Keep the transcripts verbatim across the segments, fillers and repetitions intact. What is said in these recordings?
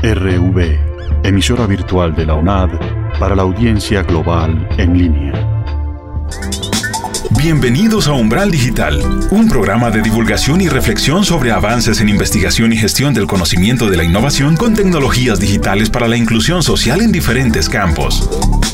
R V, emisora virtual de la U N A D para la audiencia global en línea. Bienvenidos a Umbral Digital, un programa de divulgación y reflexión sobre avances en investigación y gestión del conocimiento de la innovación con tecnologías digitales para la inclusión social en diferentes campos.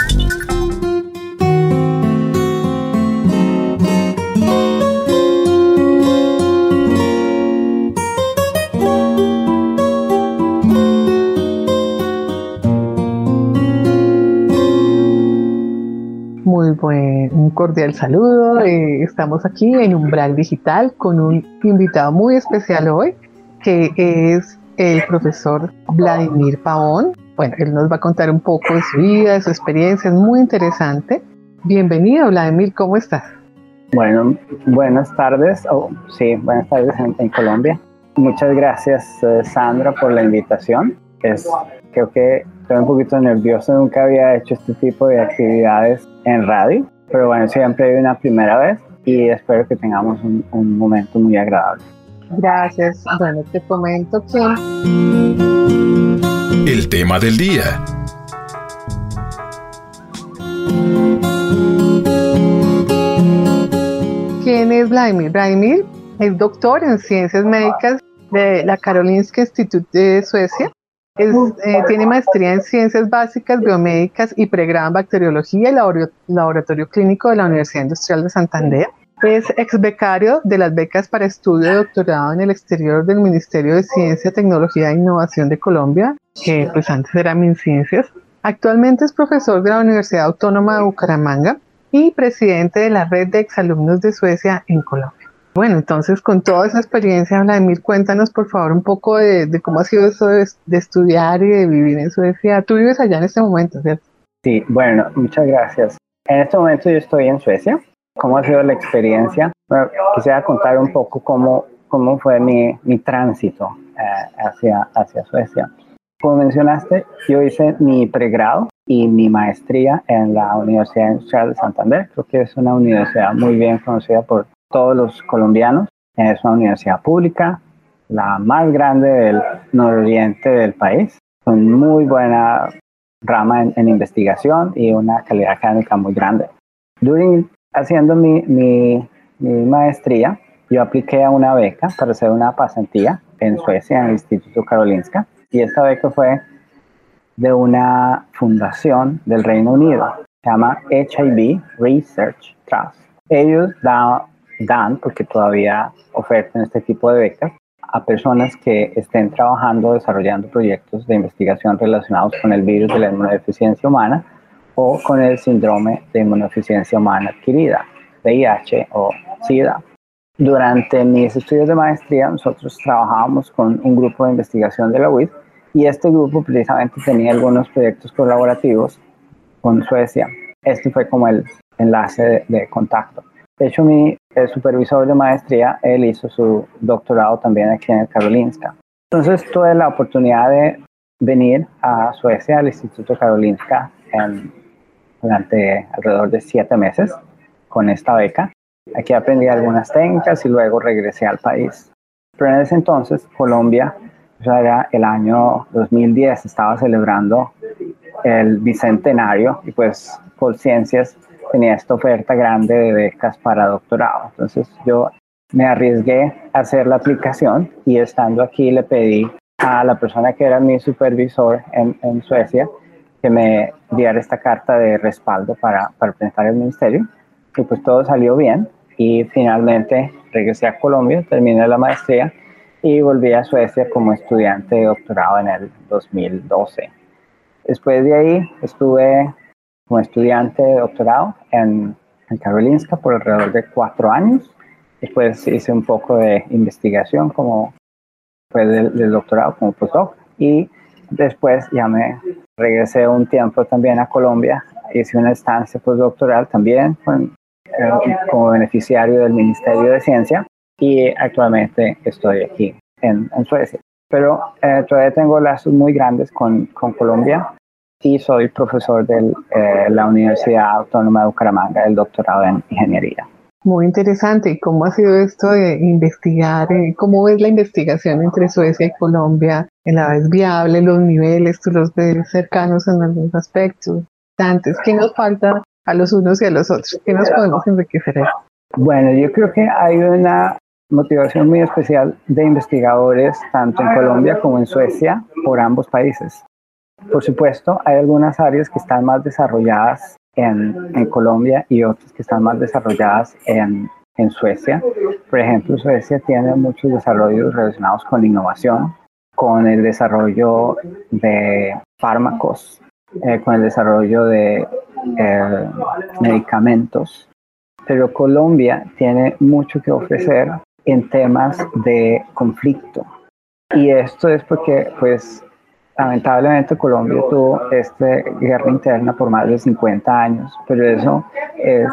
Muy buen, un cordial saludo. Eh, estamos aquí en Umbral Digital con un invitado muy especial hoy, que es el profesor Vladimir Pavón. Bueno, él nos va a contar un poco de su vida, de su experiencia, es muy interesante. Bienvenido, Vladimir, ¿cómo estás? Bueno, buenas tardes, oh, sí, buenas tardes en, en Colombia. Muchas gracias, eh, Sandra, por la invitación. Es, creo que estoy un poquito nervioso, nunca había hecho este tipo de actividades en radio, pero bueno, siempre hay una primera vez y espero que tengamos un, un momento muy agradable. Gracias. Bueno, te comento que... El tema del día. ¿Quién es Vladimir? Vladimir es doctor en ciencias médicas de la Karolinska Institut de Suecia. Es, eh, tiene maestría en Ciencias Básicas, Biomédicas y pregrado en Bacteriología y labor- Laboratorio Clínico de la Universidad Industrial de Santander. Es ex becario de las becas para estudio de doctorado en el exterior del Ministerio de Ciencia, Tecnología e Innovación de Colombia, que pues antes era MinCiencias. Actualmente es profesor de la Universidad Autónoma de Bucaramanga y presidente de la Red de Exalumnos de Suecia en Colombia. Bueno, entonces con toda esa experiencia, Vladimir, cuéntanos por favor un poco de, de cómo ha sido eso de, de estudiar y de vivir en Suecia. Tú vives allá en este momento, ¿cierto? Sí, bueno, muchas gracias. En este momento yo estoy en Suecia. ¿Cómo ha sido la experiencia? Bueno, quisiera contar un poco cómo, cómo fue mi, mi tránsito eh, hacia, hacia Suecia. Como mencionaste, yo hice mi pregrado y mi maestría en la Universidad Industrial de Santander. Creo que es una universidad muy bien conocida por todos los colombianos. Es una universidad pública, la más grande del nororiente del país, con muy buena rama en, en investigación y una calidad académica muy grande. Durante haciendo mi, mi, mi maestría, yo apliqué a una beca para hacer una pasantía en Suecia, en el Instituto Karolinska, y esta beca fue de una fundación del Reino Unido, se llama H I V Research Trust. Ellos dan, dan, porque todavía ofertan este tipo de becas, a personas que estén trabajando, desarrollando proyectos de investigación relacionados con el virus de la inmunodeficiencia humana o con el síndrome de inmunodeficiencia humana adquirida, V I H o SIDA. Durante mis estudios de maestría, nosotros trabajábamos con un grupo de investigación de la U I D y este grupo precisamente tenía algunos proyectos colaborativos con Suecia. Este fue como el enlace de, de contacto. De hecho, mi el supervisor de maestría, él hizo su doctorado también aquí en el Karolinska. Entonces, tuve la oportunidad de venir a Suecia, al Instituto Karolinska, en, durante alrededor de siete meses con esta beca. Aquí aprendí algunas técnicas y luego regresé al país. Pero en ese entonces, Colombia, ya era el año dos mil diez, estaba celebrando el bicentenario y pues Colciencias tenía esta oferta grande de becas para doctorado. Entonces yo me arriesgué a hacer la aplicación y estando aquí le pedí a la persona que era mi supervisor en, en Suecia que me diera esta carta de respaldo para, para presentar al ministerio. Y pues todo salió bien y finalmente regresé a Colombia, terminé la maestría y volví a Suecia como estudiante de doctorado en el dos mil doce. Después de ahí estuve como estudiante de doctorado en, en Karolinska por alrededor de cuatro años. Después hice un poco de investigación como después del, del doctorado como postdoc y después ya me regresé un tiempo también a Colombia. Hice una estancia postdoctoral también con, eh, como beneficiario del Ministerio de Ciencia y actualmente estoy aquí en, en Suecia. Pero eh, todavía tengo lazos muy grandes con, con Colombia y soy profesor de eh, la Universidad Autónoma de Bucaramanga, del doctorado en Ingeniería. Muy interesante. ¿Y cómo ha sido esto de investigar? ¿Cómo ves la investigación entre Suecia y Colombia la es viable, los niveles, tú los ves cercanos en algunos aspectos. Antes, ¿qué nos falta a los unos y a los otros? ¿Qué nos podemos enriquecer? Bueno, yo creo que hay una motivación muy especial de investigadores tanto en Colombia como en Suecia por ambos países. Por supuesto, hay algunas áreas que están más desarrolladas en, en Colombia y otras que están más desarrolladas en, en Suecia. Por ejemplo, Suecia tiene muchos desarrollos relacionados con innovación, con el desarrollo de fármacos, eh, con el desarrollo de eh, medicamentos. Pero Colombia tiene mucho que ofrecer en temas de conflicto. Y esto es porque, pues, lamentablemente Colombia tuvo esta guerra interna por más de cincuenta años, pero eso es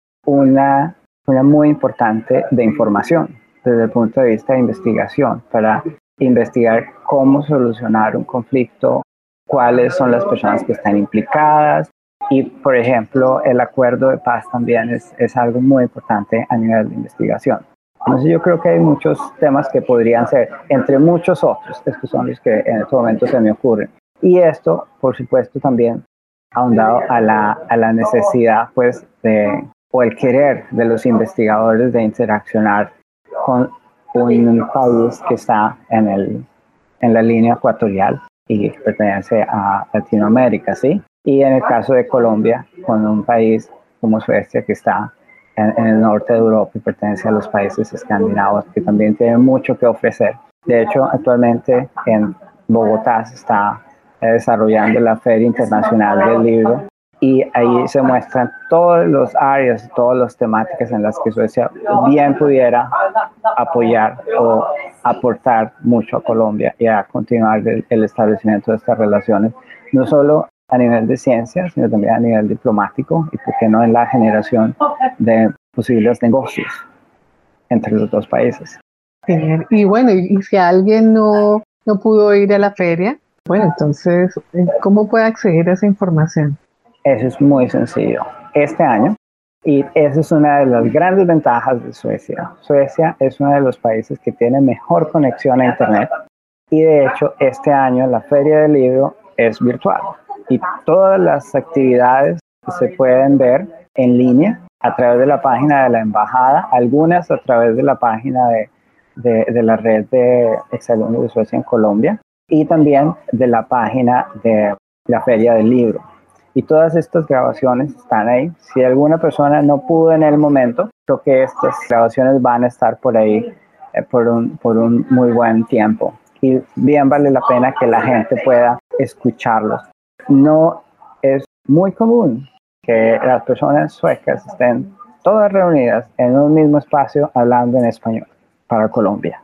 una, una muy importante de información desde el punto de vista de investigación, para investigar cómo solucionar un conflicto, cuáles son las personas que están implicadas. Y, por ejemplo, el acuerdo de paz también es, es algo muy importante a nivel de investigación. Entonces, yo creo que hay muchos temas que podrían ser, entre muchos otros, estos son los que en este momento se me ocurren. Y esto, por supuesto, también ahondado a la, a la necesidad, pues, de, o el querer de los investigadores de interaccionar con un país que está en, el, en la línea ecuatorial y que pertenece a Latinoamérica, ¿sí? Y en el caso de Colombia, con un país como Suecia que está en, en el norte de Europa y pertenece a los países escandinavos, que también tienen mucho que ofrecer. De hecho, actualmente en Bogotá se está eh, desarrollando la Feria Internacional del Libro y ahí se muestran todas las áreas, todas las temáticas en las que Suecia bien pudiera apoyar o aportar mucho a Colombia y a continuar el, el establecimiento de estas relaciones, no solo a nivel de ciencia, sino también a nivel diplomático y, por qué no, en la generación de posibles negocios entre los dos países. Y bueno, y, y si alguien no, no pudo ir a la feria, bueno, entonces, ¿cómo puede acceder a esa información? Eso es muy sencillo. Este año, y esa es una de las grandes ventajas de Suecia. Suecia es uno de los países que tiene mejor conexión a Internet y, de hecho, este año la Feria del Libro es virtual. Y todas las actividades se pueden ver en línea a través de la página de la embajada, algunas a través de la página de, de, de la red de exalumnos de Suecia en Colombia y también de la página de la Feria del Libro. Y todas estas grabaciones están ahí. Si alguna persona no pudo en el momento, creo que estas grabaciones van a estar por ahí eh, por, un, por un muy buen tiempo. Y bien vale la pena que la gente pueda escucharlos. No es muy común que las personas suecas estén todas reunidas en un mismo espacio hablando en español para Colombia.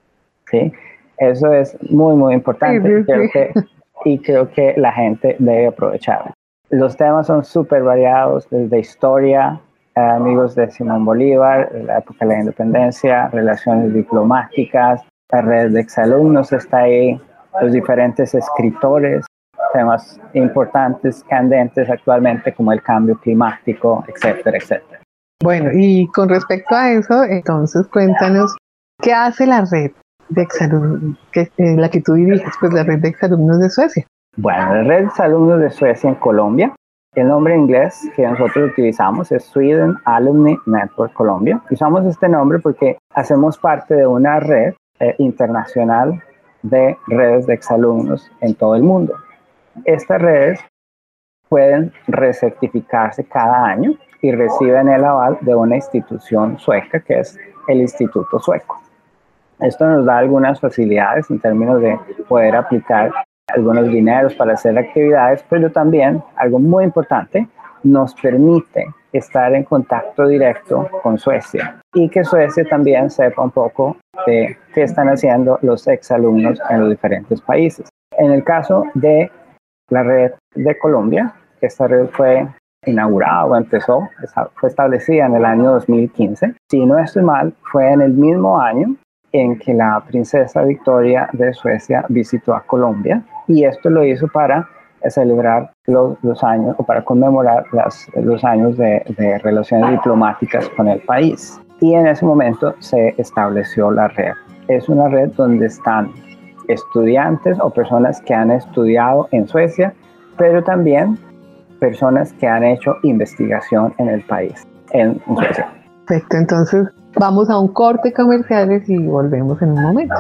¿Sí? Eso es muy, muy importante. Sí, sí, creo sí. Que, y creo que la gente debe aprovecharlo. Los temas son súper variados, desde historia, eh, amigos de Simón Bolívar, la época de la independencia, relaciones diplomáticas, la red de exalumnos está ahí, los diferentes escritores, temas importantes, candentes actualmente como el cambio climático, etcétera, etcétera. Bueno, y con respecto a eso, entonces cuéntanos, ¿qué hace la red de exalumnos, que, eh, la que tú diriges, pues la red de exalumnos de Suecia? Bueno, la red de exalumnos de Suecia en Colombia, el nombre inglés que nosotros utilizamos es Sweden Alumni Network Colombia. Usamos este nombre porque hacemos parte de una red eh, internacional de redes de exalumnos en todo el mundo. Estas redes pueden recertificarse cada año y reciben el aval de una institución sueca que es el Instituto Sueco. Esto nos da algunas facilidades en términos de poder aplicar algunos dineros para hacer actividades, pero también, algo muy importante, nos permite estar en contacto directo con Suecia y que Suecia también sepa un poco de qué están haciendo los exalumnos en los diferentes países. En el caso de la red de Colombia, esta red fue inaugurada o empezó, fue establecida en el año dos mil quince. Si no estoy mal, fue en el mismo año en que la princesa Victoria de Suecia visitó a Colombia y esto lo hizo para celebrar los, los años o para conmemorar las, los años de, de relaciones diplomáticas con el país. Y en ese momento se estableció la red. Es una red donde están estudiantes o personas que han estudiado en Suecia, pero también personas que han hecho investigación en el país, en Suecia. Perfecto, entonces vamos a un corte comerciales y volvemos en un momento.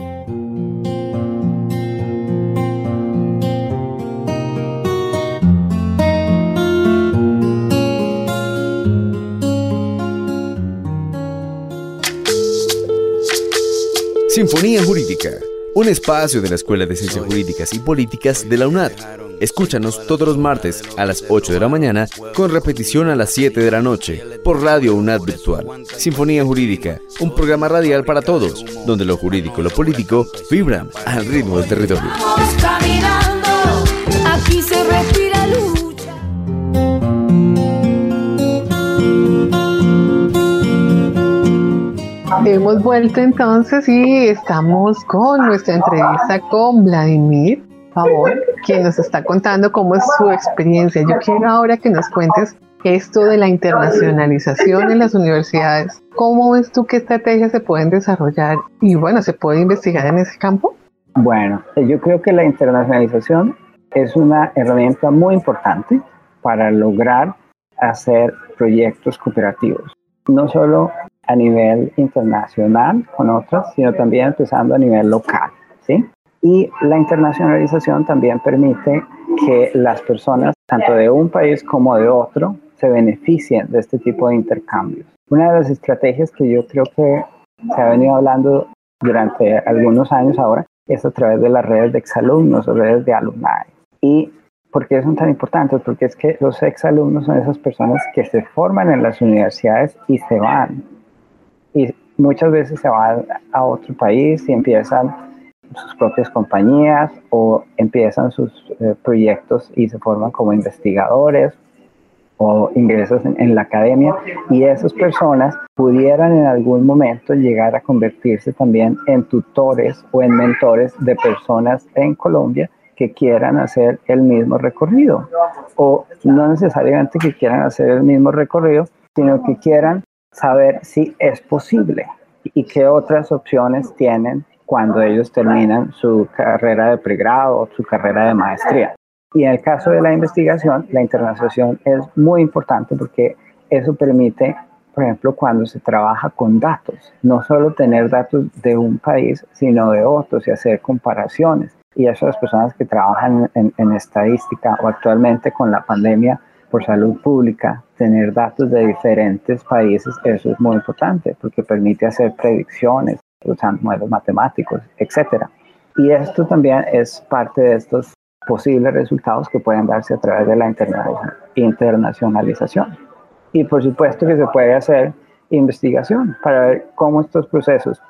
Sinfonía Jurídica, un espacio de la Escuela de Ciencias Jurídicas y Políticas de la UNAD. Escúchanos todos los martes a las ocho de la mañana con repetición a las siete de la noche por Radio UNAD Virtual. Sinfonía Jurídica, un programa radial para todos, donde lo jurídico y lo político vibran al ritmo del territorio. Vamos caminando, aquí se respira lucha. Hemos vuelto entonces y estamos con nuestra entrevista con Vladimir Pavón, quien nos está contando cómo es su experiencia. Yo quiero ahora que nos cuentes esto de la internacionalización en las universidades. ¿Cómo ves tú qué estrategias se pueden desarrollar y, bueno, se puede investigar en ese campo? Bueno, yo creo que la internacionalización es una herramienta muy importante para lograr hacer proyectos cooperativos, no solo a nivel internacional con otras, sino también empezando a nivel local, ¿sí? Y la internacionalización también permite que las personas, tanto de un país como de otro, se beneficien de este tipo de intercambios. Una de las estrategias que yo creo que se ha venido hablando durante algunos años ahora es a través de las redes de exalumnos o redes de alumni. ¿Y por qué son tan importantes? Porque es que los exalumnos son esas personas que se forman en las universidades y se van. Y muchas veces se van a otro país y empiezan sus propias compañías o empiezan sus eh, proyectos y se forman como investigadores o ingresan en, en la academia, y esas personas pudieran en algún momento llegar a convertirse también en tutores o en mentores de personas en Colombia que quieran hacer el mismo recorrido, o no necesariamente que quieran hacer el mismo recorrido, sino que quieran saber si es posible y qué otras opciones tienen cuando ellos terminan su carrera de pregrado o su carrera de maestría. Y en el caso de la investigación, la internacionalización es muy importante porque eso permite, por ejemplo, cuando se trabaja con datos, no solo tener datos de un país, sino de otros y hacer comparaciones. Y eso las personas que trabajan en, en estadística o actualmente con la pandemia por salud pública, tener datos de diferentes países, eso es muy importante porque permite hacer predicciones usando modelos matemáticos, etcétera. Y esto también es parte de estos posibles resultados que pueden darse a través de la interna- internacionalización. Y por supuesto que se puede hacer investigación para ver cómo estos procesos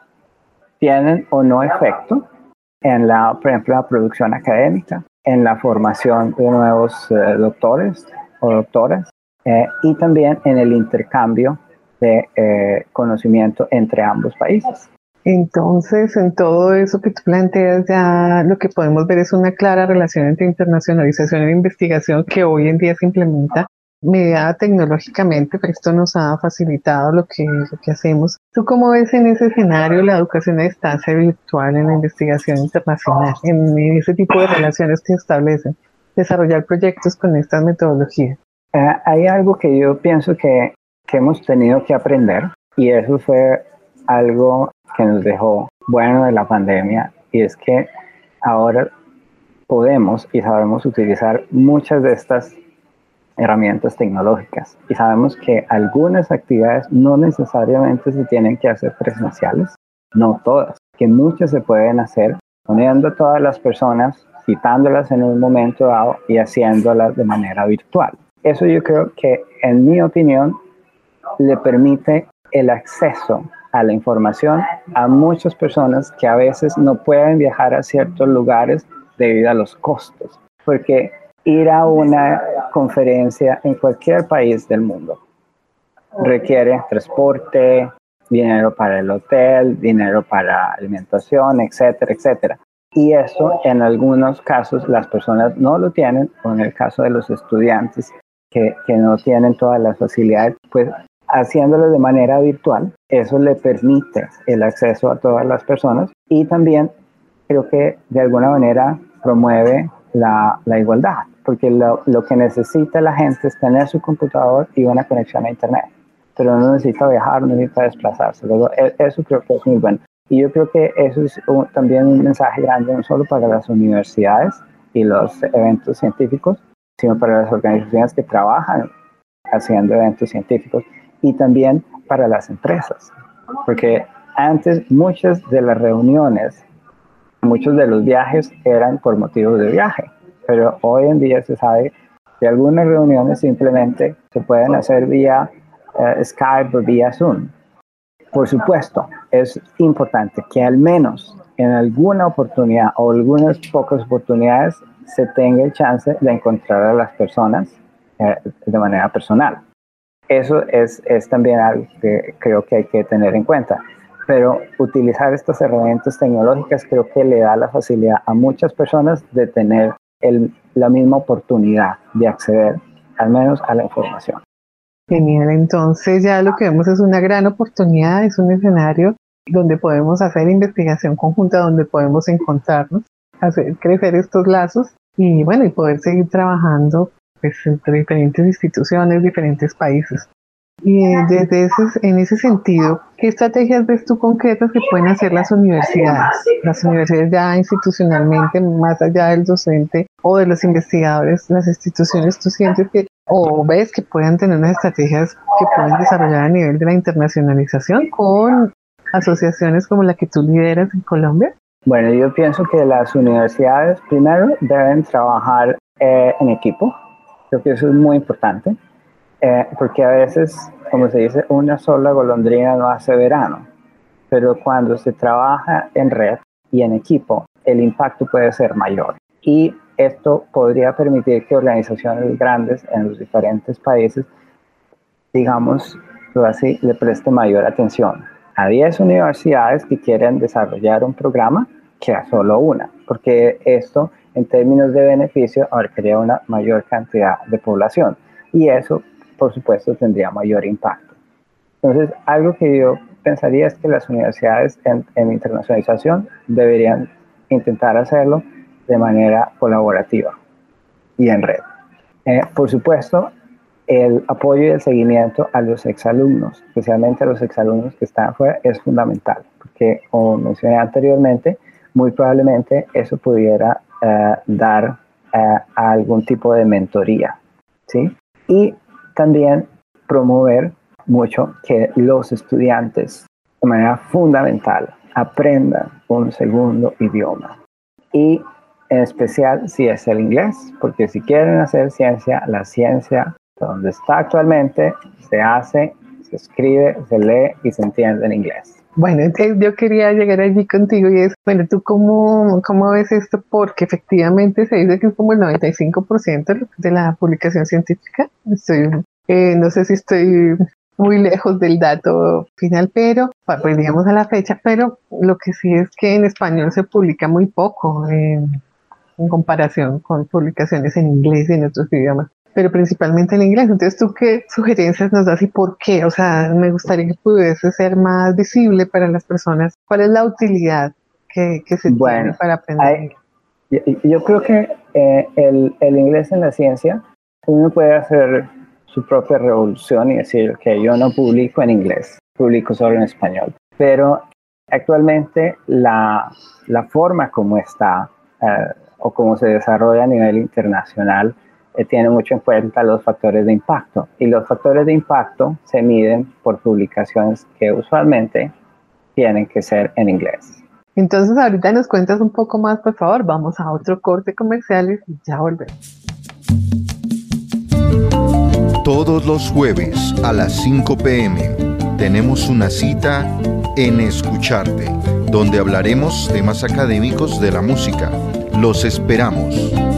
tienen o no efecto en la, por ejemplo, la producción académica, en la formación de nuevos eh, doctores o doctoras, eh, y también en el intercambio de eh, conocimiento entre ambos países. Entonces, en todo eso que tú planteas, ya lo que podemos ver es una clara relación entre internacionalización e investigación que hoy en día se implementa mediada tecnológicamente, pero esto nos ha facilitado lo que, lo que hacemos. ¿Tú cómo ves en ese escenario la educación a distancia virtual en la investigación internacional, en ese tipo de relaciones que establecen, desarrollar proyectos con estas metodologías? Eh, hay algo que yo pienso que, que hemos tenido que aprender, y eso fue algo que nos dejó bueno de la pandemia, y es que ahora podemos y sabemos utilizar muchas de estas herramientas tecnológicas, y sabemos que algunas actividades no necesariamente se tienen que hacer presenciales, no todas, que muchas se pueden hacer poniendo a todas las personas, citándolas en un momento dado y haciéndolas de manera virtual. Eso yo creo que, en mi opinión, le permite el acceso a la información a muchas personas que a veces no pueden viajar a ciertos lugares debido a los costos, porque ir a una conferencia en cualquier país del mundo requiere transporte, dinero para el hotel, dinero para alimentación, etcétera, etcétera. Y eso en algunos casos las personas no lo tienen, o en el caso de los estudiantes que, que no tienen todas las facilidades, pues haciéndolo de manera virtual, eso le permite el acceso a todas las personas y también creo que de alguna manera promueve la, la igualdad, porque lo, lo que necesita la gente es tener su computador y una conexión a internet, pero no necesita viajar, no necesita desplazarse. Luego, eso creo que es muy bueno. Y yo creo que eso es un, también un mensaje grande, no solo para las universidades y los eventos científicos, sino para las organizaciones que trabajan haciendo eventos científicos y también para las empresas. Porque antes muchas de las reuniones, muchos de los viajes eran por motivos de viaje, pero hoy en día se sabe que algunas reuniones simplemente se pueden hacer vía uh, Skype o vía Zoom. Por supuesto, es importante que al menos en alguna oportunidad o algunas pocas oportunidades se tenga el chance de encontrar a las personas eh, de manera personal. Eso es, es también algo que creo que hay que tener en cuenta. Pero utilizar estas herramientas tecnológicas creo que le da la facilidad a muchas personas de tener el, la misma oportunidad de acceder al menos a la información. Genial, entonces ya lo que vemos es una gran oportunidad, es un escenario donde podemos hacer investigación conjunta, donde podemos encontrarnos, hacer crecer estos lazos y bueno, y poder seguir trabajando pues, entre diferentes instituciones, diferentes países. Y eh, desde ese, en ese sentido, ¿qué estrategias ves tú concretas que pueden hacer las universidades? Las universidades ya institucionalmente, más allá del docente o de los investigadores, las instituciones, ¿tú sientes que o ves que puedan tener unas estrategias que pueden desarrollar a nivel de la internacionalización con asociaciones como la que tú lideras en Colombia? Bueno, yo pienso que las universidades primero deben trabajar eh, en equipo. Creo que eso es muy importante. Eh, porque a veces, como se dice, una sola golondrina no hace verano, pero cuando se trabaja en red y en equipo, el impacto puede ser mayor. Y esto podría permitir que organizaciones grandes en los diferentes países, digamos, así, le presten mayor atención a diez universidades que quieren desarrollar un programa que a solo una, porque esto, en términos de beneficio, abarcaría una mayor cantidad de población. Y eso, por supuesto, tendría mayor impacto. Entonces, algo que yo pensaría es que las universidades en, en internacionalización deberían intentar hacerlo de manera colaborativa y en red. Eh, por supuesto, el apoyo y el seguimiento a los exalumnos, especialmente a los exalumnos que están afuera, es fundamental, porque, como mencioné anteriormente, muy probablemente eso pudiera eh, dar eh, algún tipo de mentoría, ¿sí? Y también promover mucho que los estudiantes de manera fundamental aprendan un segundo idioma y en especial si es el inglés, porque si quieren hacer ciencia, la ciencia donde está actualmente se hace, se escribe, se lee y se entiende en inglés. Bueno, entonces yo quería llegar allí contigo y es, bueno, ¿tú cómo, cómo ves esto? Porque efectivamente se dice que es como el noventa y cinco por ciento de la publicación científica. Estoy, eh, no sé si estoy muy lejos del dato final, pero pues digamos a la fecha, pero lo que sí es que en español se publica muy poco eh, en comparación con publicaciones en inglés y en otros idiomas, pero principalmente en inglés. Entonces, ¿tú qué sugerencias nos das y por qué? O sea, me gustaría que pudiese ser más visible para las personas. ¿Cuál es la utilidad que, que se bueno, tiene para aprender hay, inglés? Yo, yo creo que eh, el, el inglés en la ciencia, uno puede hacer su propia revolución y decir que yo no publico en inglés, publico solo en español. Pero actualmente la, la forma como está eh, o como se desarrolla a nivel internacional eh, tiene mucho en cuenta los factores de impacto. Y los factores de impacto se miden por publicaciones que usualmente tienen que ser en inglés. Entonces, ahorita nos cuentas un poco más, por favor. Vamos a otro corte comercial y ya volvemos. Todos los jueves a las cinco p m tenemos una cita en Escucharte, donde hablaremos temas académicos de la música. Los esperamos.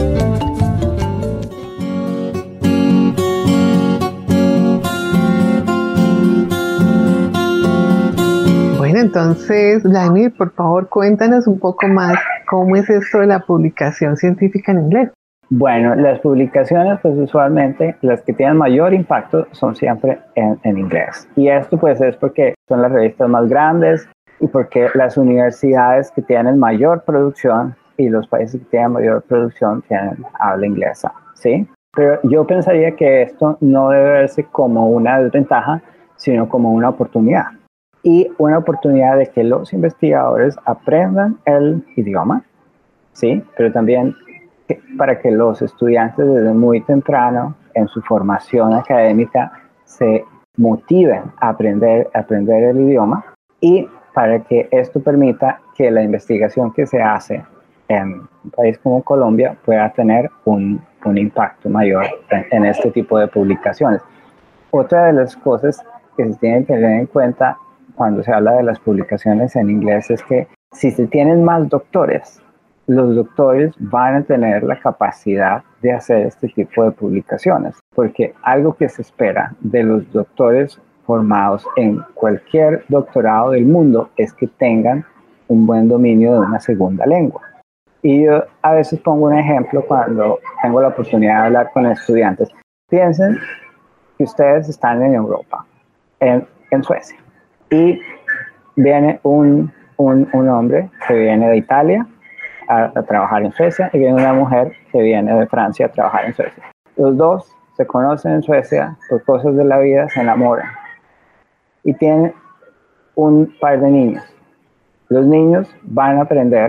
Bueno, entonces, Vladimir, por favor, cuéntanos un poco más cómo es esto de la publicación científica en inglés. Bueno, las publicaciones, pues usualmente las que tienen mayor impacto son siempre en, en inglés. Y esto pues es porque son las revistas más grandes y porque las universidades que tienen mayor producción y los países que tienen mayor producción tienen habla inglesa, ¿sí? Pero yo pensaría que esto no debe verse como una desventaja, sino como una oportunidad. Y una oportunidad de que los investigadores aprendan el idioma, ¿sí? Pero también que, para que los estudiantes desde muy temprano en su formación académica se motiven a aprender, a aprender el idioma, y para que esto permita que la investigación que se hace en un país como Colombia pueda tener un, un impacto mayor en, en este tipo de publicaciones. Otra de las cosas que se tienen que tener en cuenta cuando se habla de las publicaciones en inglés es que si se tienen más doctores, los doctores van a tener la capacidad de hacer este tipo de publicaciones, porque algo que se espera de los doctores formados en cualquier doctorado del mundo es que tengan un buen dominio de una segunda lengua. Y yo a veces pongo un ejemplo cuando tengo la oportunidad de hablar con estudiantes. Piensen que ustedes están en Europa, en, en Suecia, y viene un, un, un hombre que viene de Italia a, a trabajar en Suecia, y viene una mujer que viene de Francia a trabajar en Suecia. Los dos se conocen en Suecia, por cosas de la vida se enamoran y tienen un par de niños. Los niños van a aprender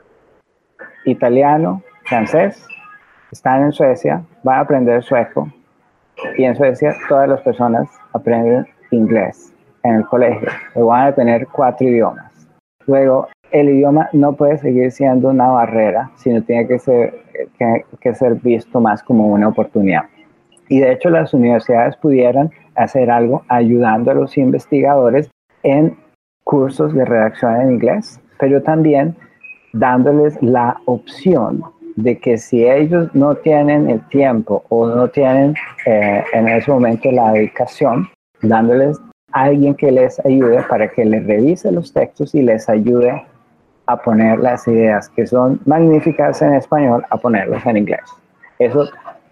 italiano, francés, están en Suecia, van a aprender sueco, y en Suecia todas las personas aprenden inglés en el colegio, luego van a tener cuatro idiomas. Luego, el idioma no puede seguir siendo una barrera, sino tiene que ser, que, que ser visto más como una oportunidad. Y de hecho las universidades pudieran hacer algo ayudando a los investigadores en cursos de redacción en inglés, pero también dándoles la opción de que si ellos no tienen el tiempo o no tienen eh, en ese momento la dedicación, dándoles a alguien que les ayude para que les revise los textos y les ayude a poner las ideas que son magníficas en español, a ponerlas en inglés. Eso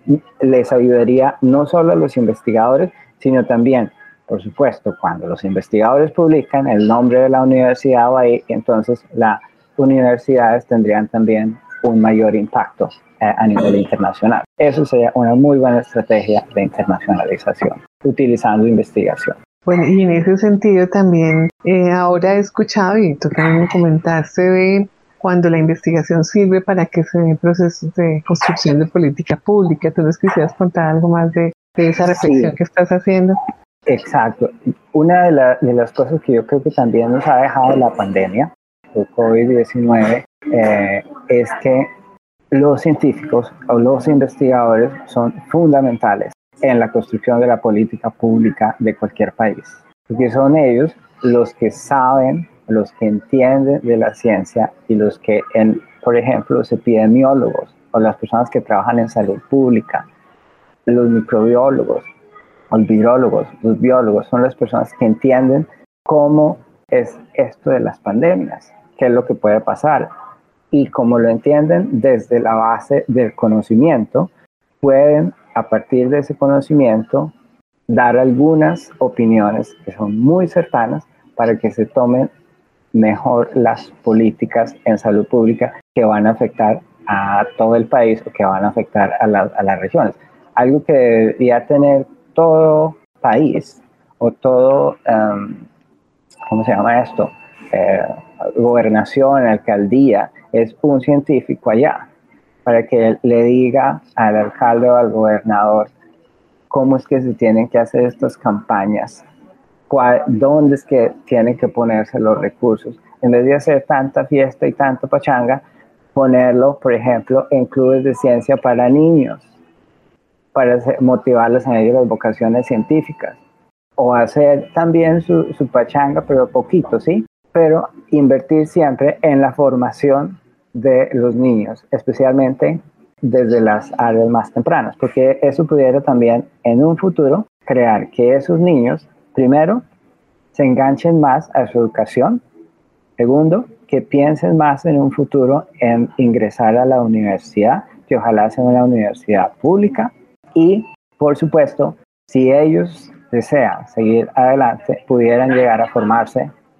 les ayudaría no solo a los investigadores, sino también, por supuesto, cuando los investigadores publican, el nombre de la universidad va ahí, entonces las universidades tendrían también un mayor impacto eh, a nivel internacional. Eso sería una muy buena estrategia de internacionalización, utilizando investigación. Bueno, y en ese sentido también eh, ahora he escuchado, y tú también me comentaste, de cuando la investigación sirve para que se den procesos de construcción de política pública. ¿Tú nos quisieras contar algo más de, de esa reflexión sí. que estás haciendo? Exacto. Una de, la, de las cosas que yo creo que también nos ha dejado la pandemia, el COVID diecinueve, eh, es que los científicos o los investigadores son fundamentales en la construcción de la política pública de cualquier país, porque son ellos los que saben, los que entienden de la ciencia y los que, en, por ejemplo, los epidemiólogos o las personas que trabajan en salud pública, los microbiólogos, los virólogos, los biólogos, son las personas que entienden cómo es esto de las pandemias, qué es lo que puede pasar, y como lo entienden desde la base del conocimiento, pueden a partir de ese conocimiento dar algunas opiniones que son muy cercanas para que se tomen mejor las políticas en salud pública que van a afectar a todo el país o que van a afectar a, la, a las regiones. Algo que debería tener todo país o todo, um, ¿cómo se llama esto? Eh, gobernación, alcaldía, es un científico allá para que le diga al alcalde o al gobernador cómo es que se tienen que hacer estas campañas, cuál, dónde es que tienen que ponerse los recursos. En vez de hacer tanta fiesta y tanta pachanga, ponerlo, por ejemplo, en clubes de ciencia para niños, para hacer, motivarlos en ellos las vocaciones científicas, o hacer también su, su pachanga, pero poquito, ¿sí? Pero invertir siempre en la formación de los niños, especialmente desde las áreas más tempranas, porque eso pudiera también en un futuro crear que esos niños, primero, se enganchen más a su educación, segundo, que piensen más en un futuro en ingresar a la universidad, que ojalá sea una universidad pública, y por supuesto, si ellos desean seguir adelante, pudieran llegar a formarse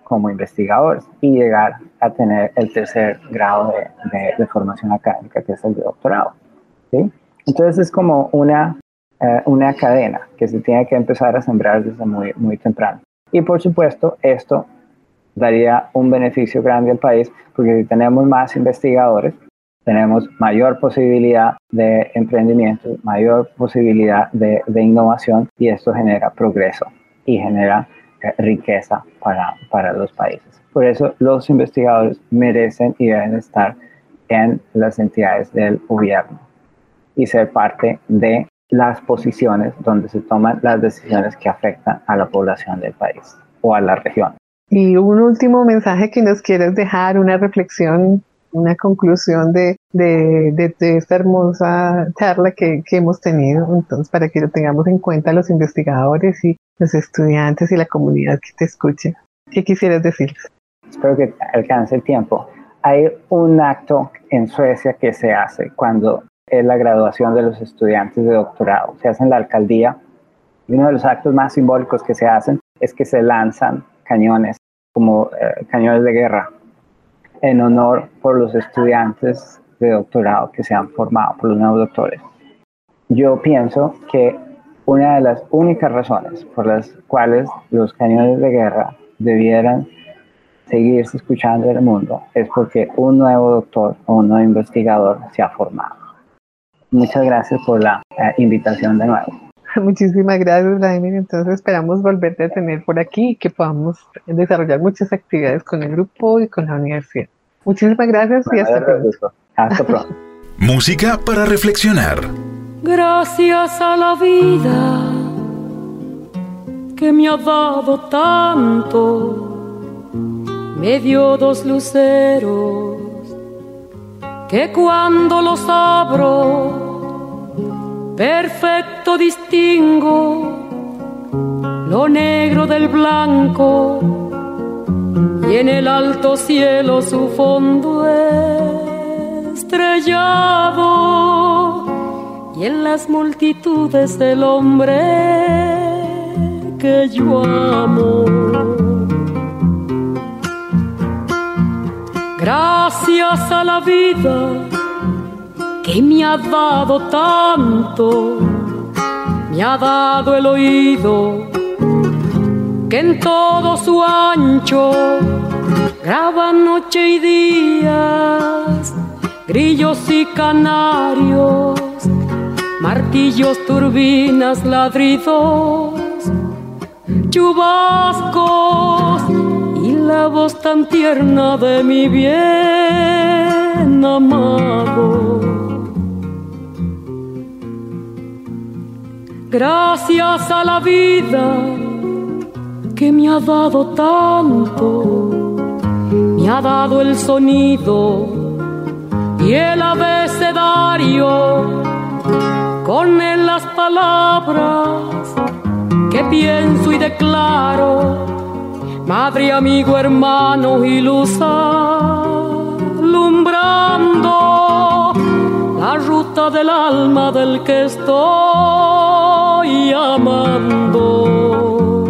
como investigadores y llegar a tener el tercer grado de, de, de formación académica, que es el de doctorado, ¿sí? Entonces es como una, eh, una cadena que se tiene que empezar a sembrar desde muy, muy temprano. Y por supuesto, esto daría un beneficio grande al país, porque si tenemos más investigadores, tenemos mayor posibilidad de emprendimiento, mayor posibilidad de, de innovación, y esto genera progreso y genera eh, riqueza para, para los países. Por eso los investigadores merecen y deben estar en las entidades del gobierno y ser parte de las posiciones donde se toman las decisiones que afectan a la población del país o a la región. Y un último mensaje que nos quieres dejar, una reflexión, una conclusión de, de, de, de esta hermosa charla que, que hemos tenido, entonces, para que lo tengamos en cuenta los investigadores y los estudiantes y la comunidad que te escuche. ¿Qué quisieras decirles? Espero que alcance el tiempo. Hay un acto en Suecia que se hace cuando es la graduación de los estudiantes de doctorado. Se hace en la alcaldía, y uno de los actos más simbólicos que se hacen es que se lanzan cañones, como eh, cañones de guerra, en honor por los estudiantes de doctorado que se han formado, por los nuevos doctores. Yo pienso que una de las únicas razones por las cuales los cañones de guerra debieran seguirse escuchando en el mundo es porque un nuevo doctor o un nuevo investigador se ha formado. Muchas gracias por la eh, invitación de nuevo. Muchísimas gracias, Vladimir. Entonces esperamos volverte a tener por aquí y que podamos desarrollar muchas actividades con el grupo y con la universidad. Muchísimas gracias y hasta pronto. Hasta pronto. Música para reflexionar. Gracias a la vida que me ha dado tanto, me dio dos luceros que cuando los abro perfecto distingo lo negro del blanco, y en el alto cielo su fondo estrellado, y en las multitudes el hombre que yo amo. Gracias a la vida que me ha dado tanto, me ha dado el oído que en todo su ancho graba noche y días, grillos y canarios, martillos, turbinas, ladridos, chubascos y la voz tan tierna de mi bien amado. Gracias a la vida que me ha dado tanto, me ha dado el sonido y el abecedario, con él las palabras que pienso y declaro, madre, amigo, hermano y luz alumbrando la ruta del alma del que estoy amando.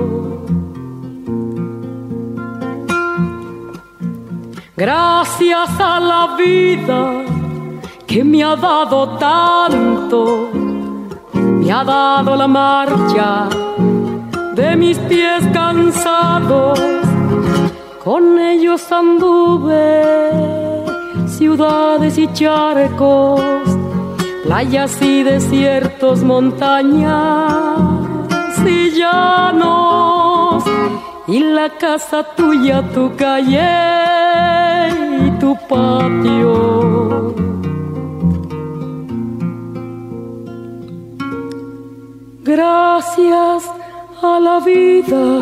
Gracias a la vida que me ha dado tanto, me ha dado la marcha de mis pies cansados, con ellos anduve ciudades y charcos, playas y desiertos, montañas y llanos, y la casa tuya, tu calle y tu patio. Gracias a la vida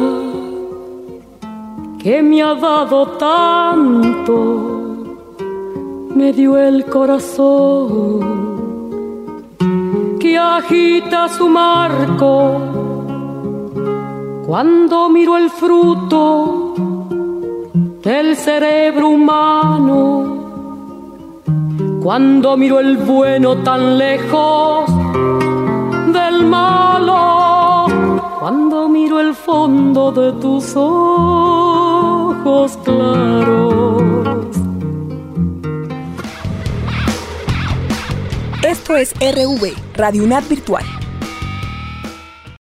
que me ha dado tanto, me dio el corazón que agita su marco cuando miro el fruto del cerebro humano, cuando miro el bueno tan lejos del malo, cuando miro el fondo de tus ojos ojos claros. Esto es R V, Radio UNAD Virtual.